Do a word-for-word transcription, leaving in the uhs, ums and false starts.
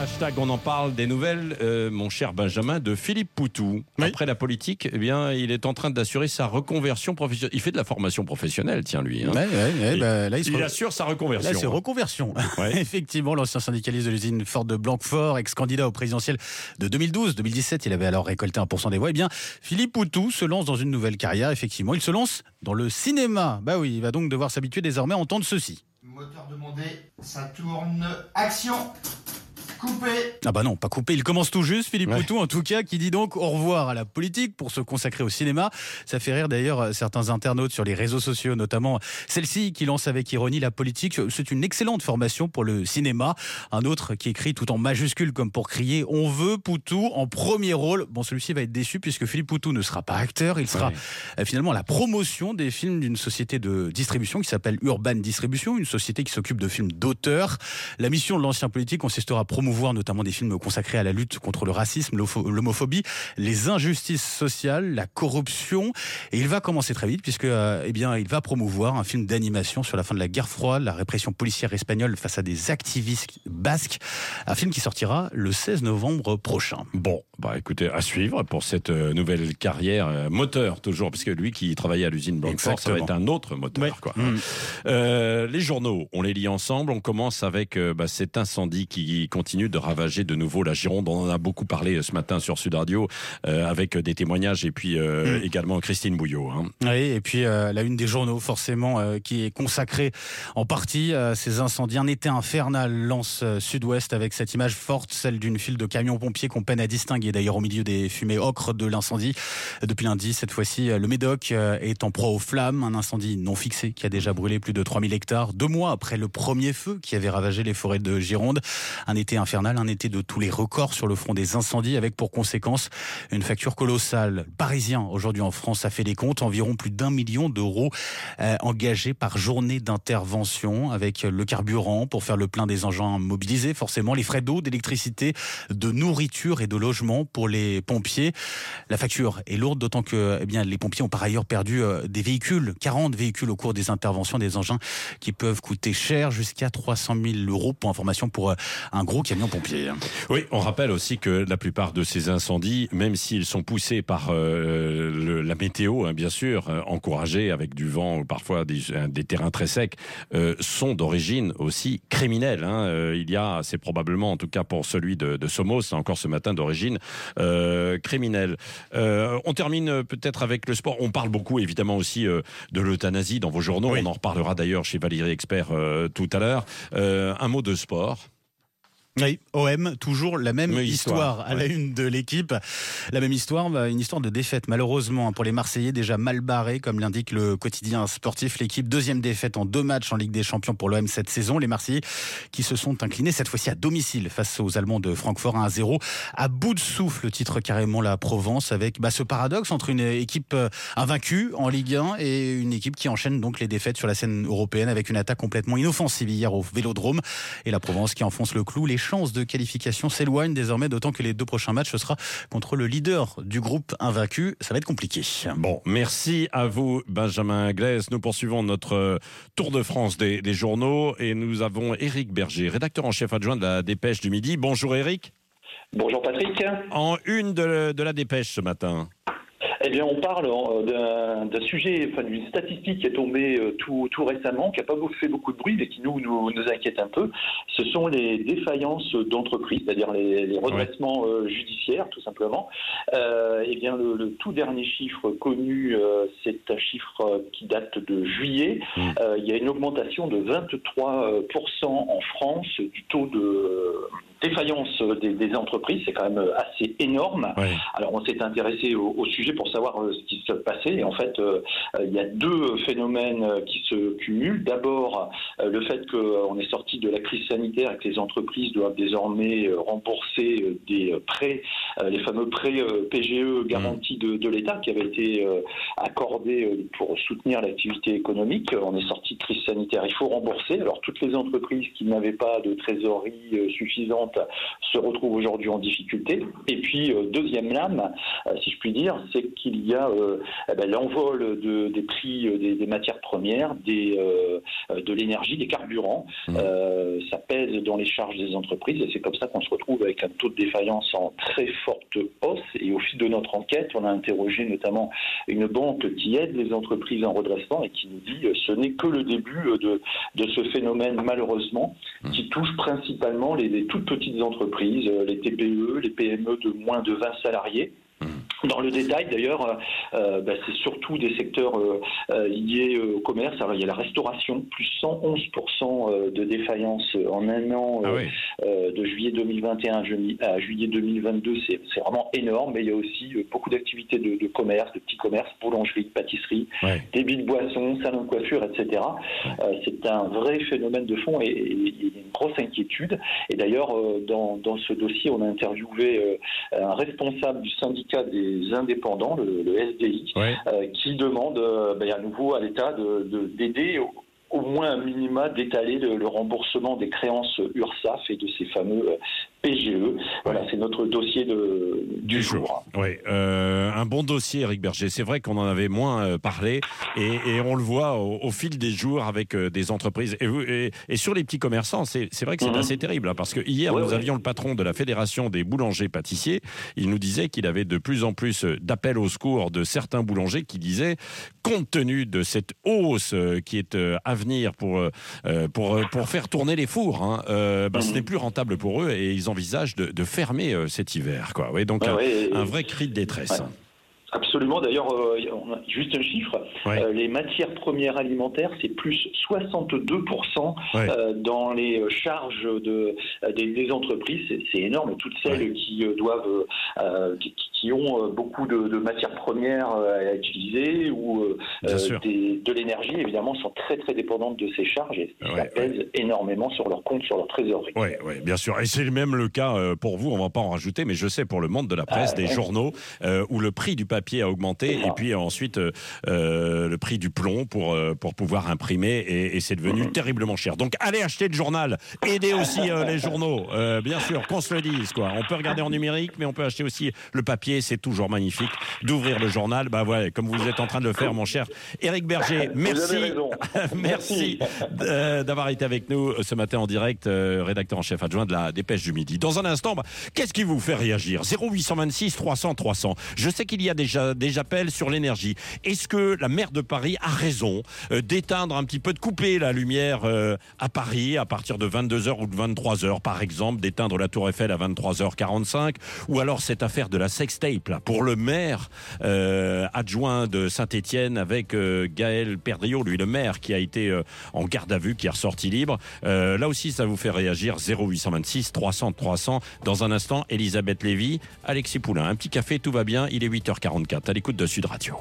Hashtag on en parle des nouvelles, euh, mon cher Benjamin, de Philippe Poutou. Oui. Après la politique, eh bien, il est en train d'assurer sa reconversion professionnelle. Il fait de la formation professionnelle, tiens, lui. Hein. Ouais, ouais, ouais, bah, là, il, il re... assure sa reconversion. Là, c'est reconversion. Ouais. Effectivement, l'ancien syndicaliste de l'usine Ford de Blanquefort, ex-candidat au présidentiel de deux mille douze deux mille dix-sept, il avait alors récolté un pour cent des voix. Eh bien, Philippe Poutou se lance dans une nouvelle carrière, effectivement. Il se lance dans le cinéma. Bah oui, il va donc devoir s'habituer désormais à entendre ceci. Moteur demandé, ça tourne. Action! Coupé. Ah bah non, pas coupé, il commence tout juste, Philippe ouais. Poutou en tout cas, qui dit donc au revoir à la politique pour se consacrer au cinéma. Ça fait rire d'ailleurs certains internautes sur les réseaux sociaux, notamment celle-ci qui lance avec ironie: la politique, c'est une excellente formation pour le cinéma. Un autre qui écrit tout en majuscule comme pour crier: on veut Poutou en premier rôle. Bon, celui-ci va être déçu puisque Philippe Poutou ne sera pas acteur, il sera ouais. finalement à la promotion des films d'une société de distribution qui s'appelle Urban Distribution, une société qui s'occupe de films d'auteur. La mission de l'ancien politique consistera à promouvoir voir notamment des films consacrés à la lutte contre le racisme, l'homophobie, les injustices sociales, la corruption. Et il va commencer très vite puisque, euh, eh bien, il va promouvoir un film d'animation sur la fin de la guerre froide, la répression policière espagnole face à des activistes basques. Un film qui sortira le seize novembre prochain. Bon, bah écoutez, à suivre pour cette euh, nouvelle carrière euh, moteur toujours, parce que lui qui travaillait à l'usine Blanquefort, ça va être un autre moteur. Ouais. Quoi. Mmh. Euh, les journaux, on les lit ensemble. On commence avec euh, bah, cet incendie qui continue de ravager de nouveau la Gironde. On en a beaucoup parlé ce matin sur Sud Radio euh, avec des témoignages et puis euh, mmh. également Christine Bouillot. Hein. Oui, et puis euh, la une des journaux forcément euh, qui est consacrée en partie à ces incendies. Un été infernal lance euh, Sud-Ouest avec cette image forte, celle d'une file de camions-pompiers qu'on peine à distinguer d'ailleurs au milieu des fumées ocres de l'incendie. Depuis lundi, cette fois-ci, le Médoc euh, est en proie aux flammes. Un incendie non fixé qui a déjà brûlé plus de trois mille hectares. Deux mois après le premier feu qui avait ravagé les forêts de Gironde. Un été infernal. Un été de tous les records sur le front des incendies avec pour conséquence une facture colossale. Parisien, aujourd'hui en France, a fait les comptes, environ plus d'un million d'euros euh, engagés par journée d'intervention avec le carburant pour faire le plein des engins mobilisés, forcément les frais d'eau, d'électricité, de nourriture et de logement pour les pompiers. La facture est lourde, d'autant que eh bien, les pompiers ont par ailleurs perdu euh, des véhicules, quarante véhicules au cours des interventions, des engins qui peuvent coûter cher, jusqu'à trois cent mille euros pour information pour euh, un gros camion pompiers. Oui, on rappelle aussi que la plupart de ces incendies, même s'ils sont poussés par euh, le, la météo, hein, bien sûr, euh, encouragés avec du vent ou parfois des, des terrains très secs, euh, sont d'origine aussi criminelle. Hein. Euh, il y a, c'est probablement, en tout cas pour celui de, de Somos, encore ce matin, d'origine euh, criminelle. Euh, on termine peut-être avec le sport. On parle beaucoup, évidemment, aussi euh, de l'euthanasie dans vos journaux. Oui. On en reparlera d'ailleurs chez Valérie Expert euh, tout à l'heure. Euh, un mot de sport. Oui, O M, toujours la même Mais histoire, histoire à la une de l'équipe. La même histoire, une histoire de défaite, malheureusement, pour les Marseillais, déjà mal barrés, comme l'indique le quotidien sportif. L'équipe, deuxième défaite en deux matchs en Ligue des Champions pour l'O M cette saison. Les Marseillais qui se sont inclinés, cette fois-ci à domicile, face aux Allemands de Francfort, un à zéro. À bout de souffle, titre carrément la Provence, avec bah, ce paradoxe entre une équipe invaincue en Ligue un et une équipe qui enchaîne donc les défaites sur la scène européenne, avec une attaque complètement inoffensive hier au Vélodrome. Et la Provence qui enfonce le clou. Les chances de qualification s'éloignent désormais, d'autant que les deux prochains matchs, ce sera contre le leader du groupe invaincu. Ça va être compliqué. Bon, merci à vous, Benjamin Glaise. Nous poursuivons notre tour de France des, des journaux et nous avons Éric Berger, rédacteur en chef adjoint de la Dépêche du Midi. Bonjour Éric. Bonjour Patrick. En une de, de la Dépêche ce matin. Eh bien, on parle d'un, d'un sujet, enfin, d'une statistique qui est tombée tout, tout récemment, qui n'a pas fait beaucoup de bruit, mais qui nous, nous, nous inquiète un peu. Ce sont les défaillances d'entreprises, c'est-à-dire les, les redressements ouais. judiciaires, tout simplement. Euh, eh bien, le, le tout dernier chiffre connu, euh, c'est un chiffre qui date de juillet. Mmh. Euh, il y a une augmentation de vingt-trois pour cent en France du taux de défaillance des, des entreprises. C'est quand même assez énorme. Ouais. Alors, on s'est intéressé au, au sujet pour savoir euh, ce qui se passait. Et en fait, euh, euh, il y a deux phénomènes euh, qui se cumulent. D'abord, euh, le fait qu'on est sorti de la crise sanitaire et que les entreprises doivent désormais euh, rembourser euh, des prêts, euh, les fameux prêts euh, P G E garantis de, de l'État qui avaient été euh, accordés euh, pour soutenir l'activité économique. On est sorti de crise sanitaire, il faut rembourser. Alors, toutes les entreprises qui n'avaient pas de trésorerie euh, suffisante importantes se retrouvent aujourd'hui en difficulté. Et puis, euh, deuxième lame, euh, si je puis dire, c'est qu'il y a euh, eh ben, l'envol de, des prix euh, des, des matières premières, des, euh, de l'énergie, des carburants. Mmh. Euh, ça pèse dans les charges des entreprises et c'est comme ça qu'on se retrouve avec un taux de défaillance en très forte hausse. Et au fil de notre enquête, on a interrogé notamment une banque qui aide les entreprises en redressement et qui nous dit que ce n'est que le début de, de ce phénomène, malheureusement, qui touche principalement les, les toutes petites entreprises, les T P E, les P M E de moins de vingt salariés. Dans le détail, d'ailleurs, euh, bah, c'est surtout des secteurs euh, euh, liés au commerce. Alors, il y a la restauration, plus cent onze pour cent de défaillance en un an, ah oui. euh, de juillet deux mille vingt et un à juillet deux mille vingt-deux. C'est, c'est vraiment énorme, mais il y a aussi beaucoup d'activités de, de commerce, de petits commerces, boulangerie, pâtisserie, ouais. débit de boissons, salon de coiffure, et cetera. Euh, c'est un vrai phénomène de fond et, et, et une grosse inquiétude. Et d'ailleurs, euh, dans, dans ce dossier, on a interviewé euh, un responsable du syndicat des indépendants, le, le S D I, ouais. euh, qui demande euh, ben, à nouveau à l'État de, de, d'aider au, au moins un minima d'étaler le, le remboursement des créances URSSAF et de ces fameux euh, P G E. Voilà, ouais. c'est notre dossier de, du, du jour. jour. Oui, euh, un bon dossier, Éric Berger. C'est vrai qu'on en avait moins euh, parlé et, et on le voit au, au fil des jours avec euh, des entreprises. Et, et, et sur les petits commerçants, c'est, c'est vrai que c'est mmh. assez terrible hein, parce que hier, ouais, nous ouais. avions le patron de la Fédération des boulangers-pâtissiers. Il nous disait qu'il avait de plus en plus d'appels au secours de certains boulangers qui disaient, compte tenu de cette hausse euh, qui est euh, à venir pour, euh, pour, euh, pour faire tourner les fours, hein, euh, bah, mmh. ce n'est plus rentable pour eux et ils ont envisage de, de fermer euh, cet hiver, quoi. Oui, donc ouais, un, ouais, un vrai cri de détresse. Ouais. Absolument. D'ailleurs, euh, on a juste un chiffre. Ouais. Euh, les matières premières alimentaires, c'est plus soixante-deux pour cent ouais. euh, dans les charges de, des, des entreprises. C'est, c'est énorme. Toutes celles ouais. qui euh, doivent, euh, qui, qui ont beaucoup de, de matières premières à utiliser ou euh, des, de l'énergie, évidemment, sont très très dépendantes de ces charges et ouais, ça pèse ouais. énormément sur leur compte, sur leur trésorerie. Oui, ouais, bien sûr. Et c'est même le cas pour vous. On ne va pas en rajouter, mais je sais pour le monde de la presse, ah, des ouais. journaux, euh, où le prix du papier a augmenté et puis ensuite euh, euh, le prix du plomb pour, euh, pour pouvoir imprimer et, et c'est devenu mmh. terriblement cher. Donc allez acheter le journal, aidez aussi euh, les journaux, euh, bien sûr, qu'on se le dise quoi. On peut regarder en numérique mais on peut acheter aussi le papier, c'est toujours magnifique d'ouvrir le journal, bah ouais, comme vous êtes en train de le faire mon cher Éric Berger. Merci, merci euh, d'avoir été avec nous ce matin en direct, euh, rédacteur en chef adjoint de la Dépêche du Midi. Dans un instant, bah, qu'est-ce qui vous fait réagir? zéro huit cent vingt-six trois cents trois cents. Je sais qu'il y a déjà des appels sur l'énergie. Est-ce que la maire de Paris a raison euh, d'éteindre un petit peu, de couper la lumière euh, à Paris à partir de vingt-deux heures ou de vingt-trois heures, par exemple, d'éteindre la Tour Eiffel à vingt-trois heures quarante-cinq, ou alors cette affaire de la sextape là, pour le maire euh, adjoint de Saint-Étienne avec euh, Gaël Perdriau, lui le maire qui a été euh, en garde à vue, qui est ressorti libre. Euh, là aussi, ça vous fait réagir. Zéro huit cent vingt-six trois cents trois cents. Dans un instant, Elisabeth Lévy, Alexis Poulain. Un petit café, tout va bien. Il est huit heures quarante-quatre. À l'écoute de Sud Radio.